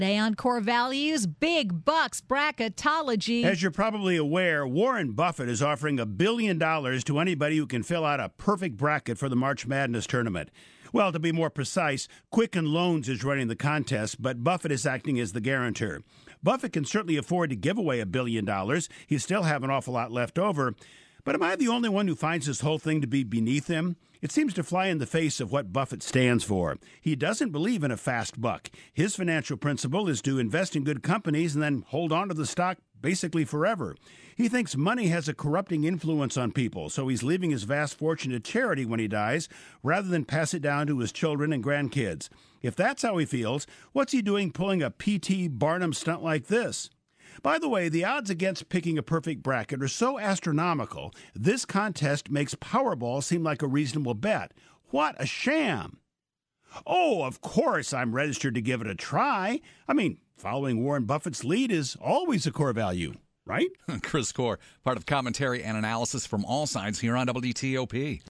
Today on Core Values, Big Bucks Bracketology. As you're probably aware, Warren Buffett is offering $1 billion to anybody who can fill out a perfect bracket for the March Madness tournament. Well, to be more precise, Quicken Loans is running the contest, but Buffett is acting as the guarantor. Buffett can certainly afford to give away $1 billion. He still have an awful lot left over. But am I the only one who finds this whole thing to be beneath him? It seems to fly in the face of what Buffett stands for. He doesn't believe in a fast buck. His financial principle is to invest in good companies and then hold on to the stock basically forever. He thinks money has a corrupting influence on people, so he's leaving his vast fortune to charity when he dies, rather than pass it down to his children and grandkids. If that's how he feels, what's he doing pulling a P.T. Barnum stunt like this? By the way, the odds against picking a perfect bracket are so astronomical, this contest makes Powerball seem like a reasonable bet. What a sham! Oh, of course I'm registered to give it a try. I mean, following Warren Buffett's lead is always a core value, right? Chris Core, part of commentary and analysis from all sides here on WTOP.